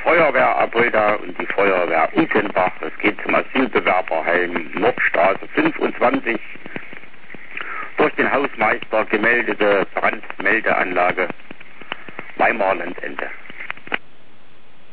Feuerwehr Apolda und die Feuerwehr Utenbach. Es geht zum Asylbewerberheim Nordstraße 25. Durch den Hausmeister gemeldete Brandmeldeanlage Weimarlandende.